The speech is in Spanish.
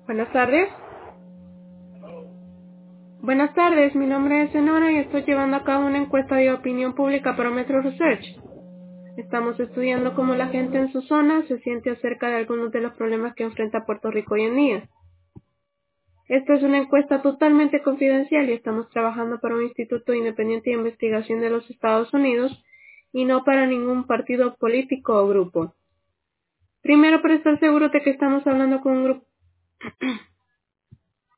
Buenas tardes. Buenas tardes, mi nombre es Senora y estoy llevando a cabo una encuesta de opinión pública para Metro Research. Estamos estudiando cómo la gente en su zona se siente acerca de algunos de los problemas que enfrenta Puerto Rico hoy en día. Esta es una encuesta totalmente confidencial y estamos trabajando para un instituto independiente de investigación de los Estados Unidos y no para ningún partido político o grupo. Primero, para estar seguro de que estamos hablando con un grupo